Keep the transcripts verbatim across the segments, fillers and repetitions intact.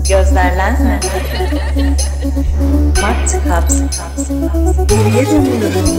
Gözlerlenme. Matkap. Geriye dönüyorum.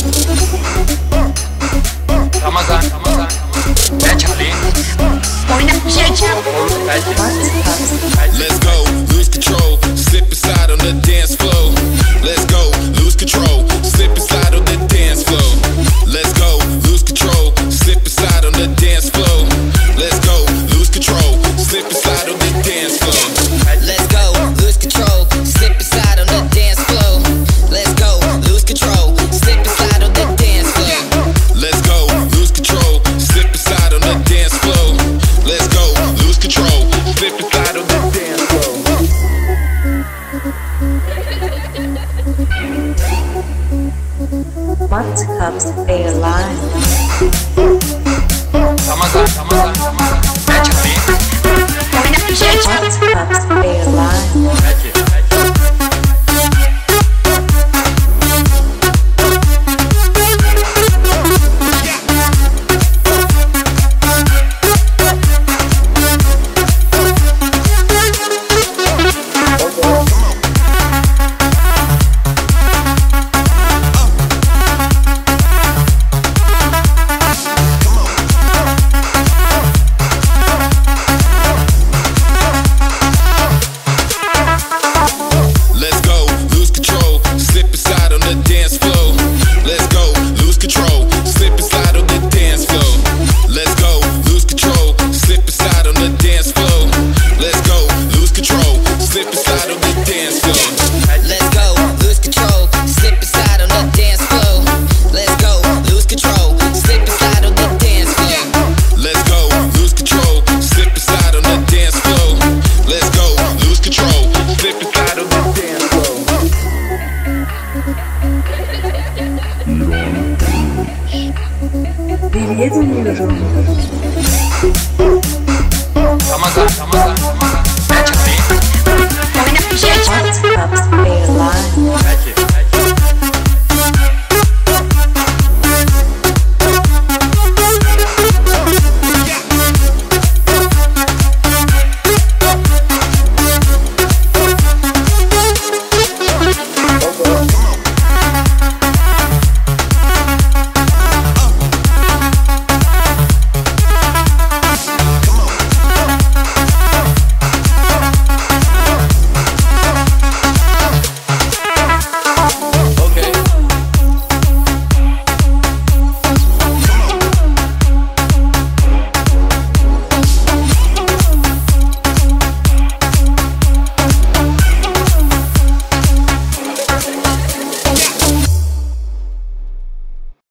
Ramazan, Ramazan. Ben çalayım. Oyna bir şey çal. Olur belki. Let's go, lose control, slip and slide on the dance floor. Let's go, lose control, slip and slide on the dance floor. Let's go, lose control, slip and slide on the dance floor. Let's go, lose control, slip and slide on the dance floor. Let's go, lose control, slip and slide on the dance floor. Let's go, lose control, slip and slide on the dance floor. Let's go, lose control, slip and slide on the dance floor. Let's go, lose control, slip and slide on the dance floor. Matkap Airlines. Ramazan, Ramazan.